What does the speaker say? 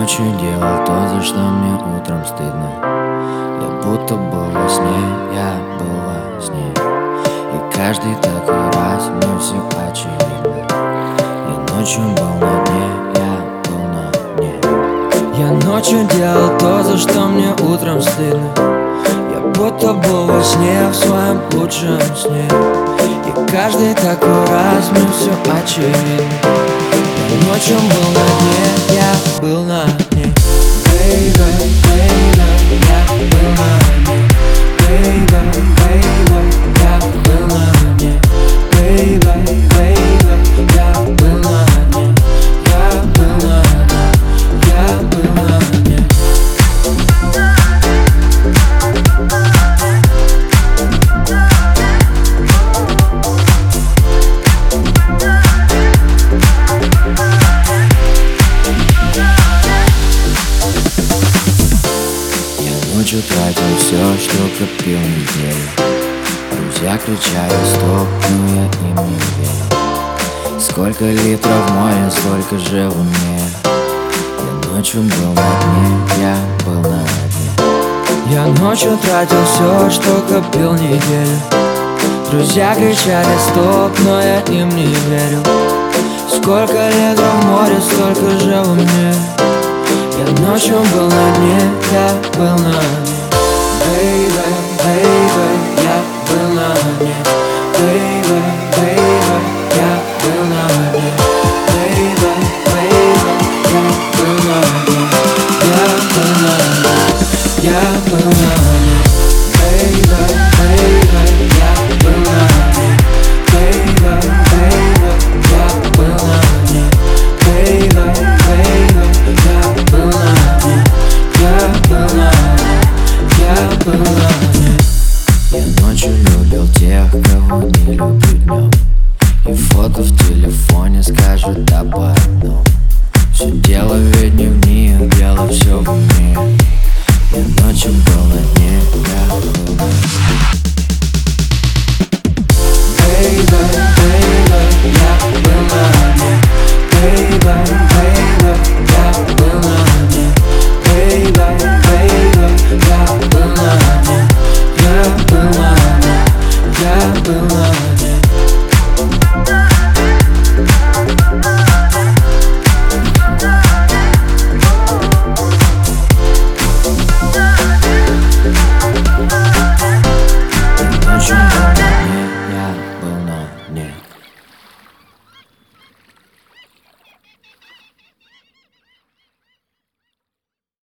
ночью делал то, за что мне утром стыдно. Я будто был во сне, я был во сне. И каждый такой раз мне все очевидно. Я ночью был на дне, я был на дне. Я ночью делал то, за что мне утром стыдно. Я будто был во сне, в своем лучшем сне. И каждый такой раз мне все очевидно. Я ночью был на дне, я был на дне. Baby, baby, я был на дне. Baby, baby, я был на дне. Baby, baby, я был на дне. Я был на дне, я был на дне. Ночью тратил все, что копил неделю. Друзья кричали стоп, но я им не верил. Сколько литров в море, сколько же в уме. Я ночью был на дне, я был на дне. Я ночью тратил все, что копил неделю. Друзья кричали стоп, но я им не верил. Сколько литров в море, столько же в уме. Я ночью был на дне, я был на дне.